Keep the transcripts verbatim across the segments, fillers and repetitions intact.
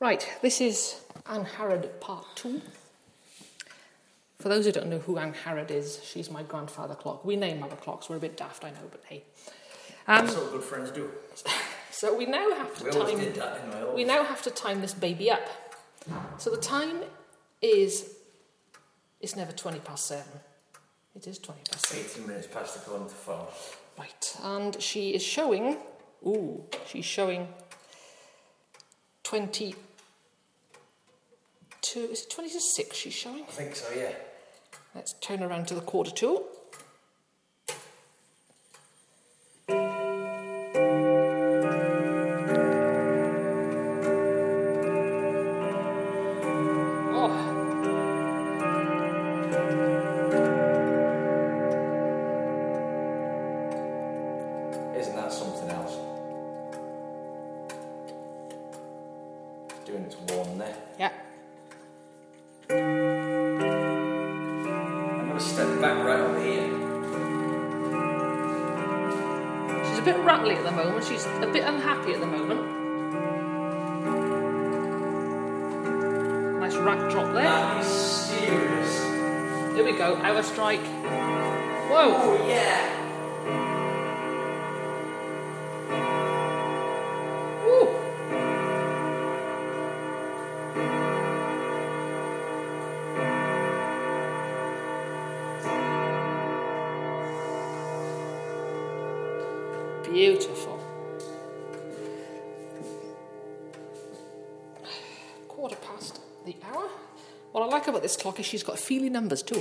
Right, this is Anne Harrod part two. For those who don't know who Anne Harrod is, she's my grandfather clock. We name our clocks, we're a bit daft, I know, but hey. Um, That's what good friends do. So we now have to we time. Always did that, didn't we? We now have to time this baby up. So the time is. It's never twenty past seven. It is twenty past seven. Eighteen minutes past according to phone. Right, and she is showing. Ooh, she's showing. Twenty. Two. Is it twenty to six? She's showing. I think so. Yeah. Let's turn around to the quarter to. Isn't that something else? It's doing its warm there. Yeah. I'm going to step back right over here. She's a bit rattly at the moment. She's a bit unhappy at the moment. Nice rat drop there. That is serious. Here we go. Hour strike. Whoa. Oh yeah. Woo. Beautiful. Quarter past the hour. What I like about this clock is she's got feely numbers too.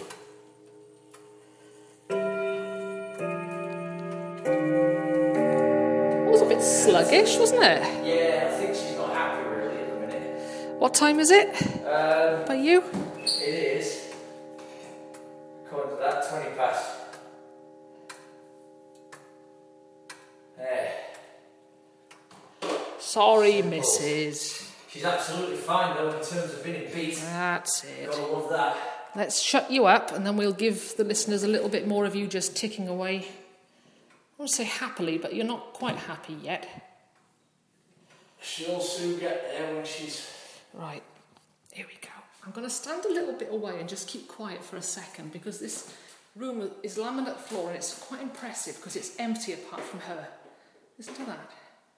It was a bit sluggish, wasn't it? Yeah, I think she's not happy really at the minute. What time is it? Um, By you? it is. According to that, twenty past. There. Sorry, missus She's absolutely fine though in terms of being beat. That's it. Gotta love that. Let's shut you up and then we'll give the listeners a little bit more of you just ticking away. I want to say happily, but you're not quite happy yet. She'll soon get there when she's... Right, here we go. I'm going to stand a little bit away and just keep quiet for a second because this room is laminate floor and it's quite impressive because it's empty apart from her. Listen to that.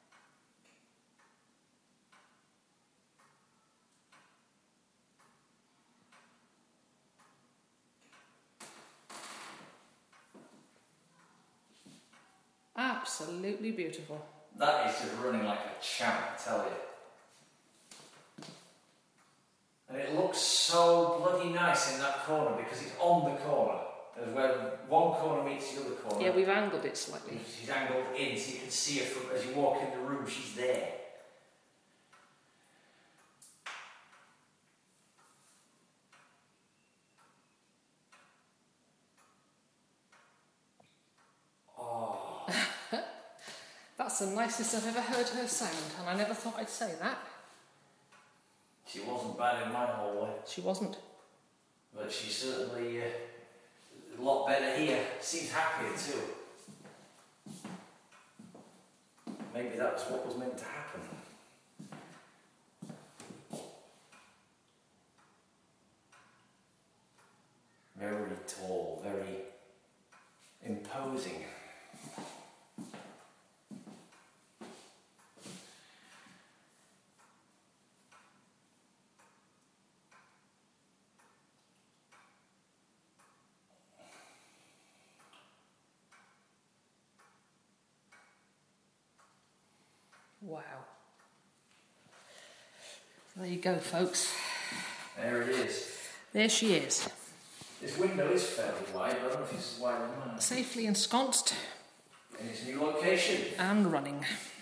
Absolutely beautiful. That is just running like a champ, I tell you. And it looks so bloody nice in that corner because it's on the corner. As where one corner meets the other corner. Yeah, we've angled it slightly. She's angled in so you can see her from, as you walk in the room, she's there. That's the nicest I've ever heard her sound, and I never thought I'd say that. She wasn't bad in my hallway. She wasn't. But she's certainly uh, a lot better here. Seems happier too. Maybe that was what was meant to happen. Very tall, very imposing. Wow. There you go, folks. There it is. There she is. This window is fairly wide, but I don't know if it's as wide as mine. Safely ensconced In its new location. and running.